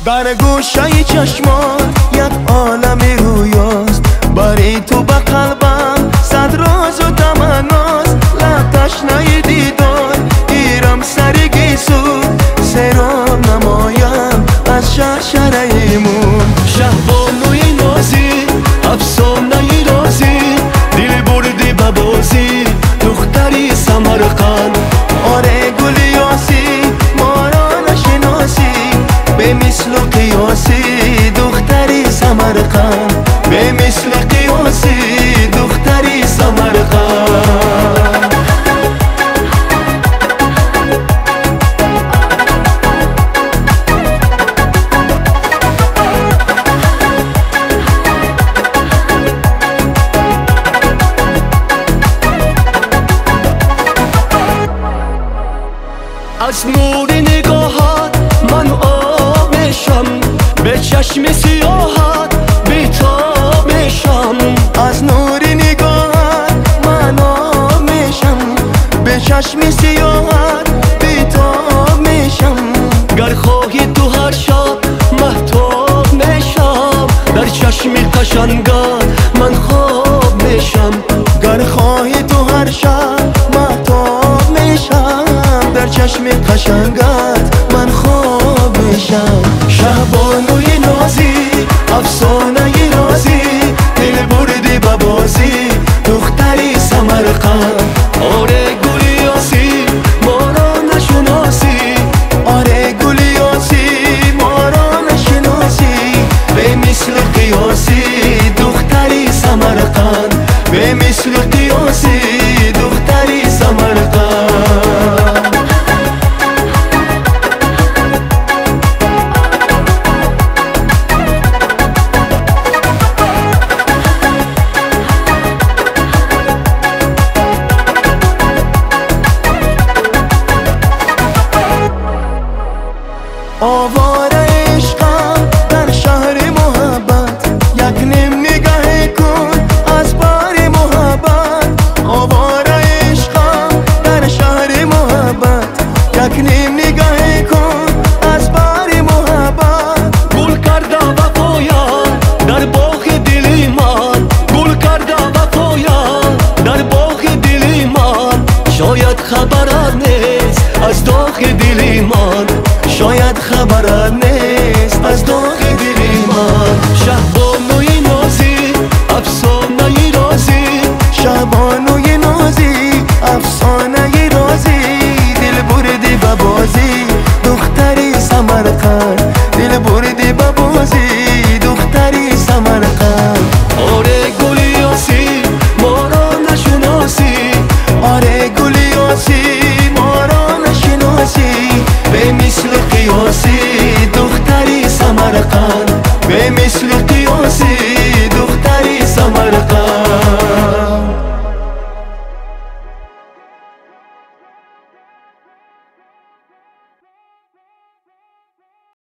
در گوشه چشمان یک عالم رویاست، بری تو به قلبم صد راز و تمناست. لب تشنه دیدار گیرم سرگی سود، سراب نمایم از شرشره ایمون. شهبانوی نازی افسانه رازی، دل بردی به بازی دختری سمرقند. آره گل یاسی ما را نشناسی، به مثل و قیاسی دختری سمرقند، به مثل قیاسی دختری سمرقند. از نور نگاهت من آب میشم، به چشم سیاهت بیتاب میشم. از نور نگاهت من آب میشم، به چشم سیاهت بیتاب میشم. گر خواهی تو هر شب مهتاب میشم، در چشم قشنگت من خواب میشم. گر خواهی تو هر شب مهتاب میشم، در چشم قشنگت من خواب میشم. شهبانوی نازی افسانه رازی، دل بردی به بازی دختری سمرقند. آره گل یاسی ما را نشناسی، آره گل یاسی ما را نشناسی، به مثل قیاسی دختری سمرقند، به مثل قیاسی دختری سمرقند. آواره عشقم در شهر محبت، یک نیم نگاه کن از بار محبت. آواره عشقم در شهر محبت، یک نیم نگاه کن از بار محبت. گل کرده وفایم در باغ دل من، گل کرده وفایم در باغ دل من. شاید خبرت نیست از داغ دل من، شاید خبرت نیست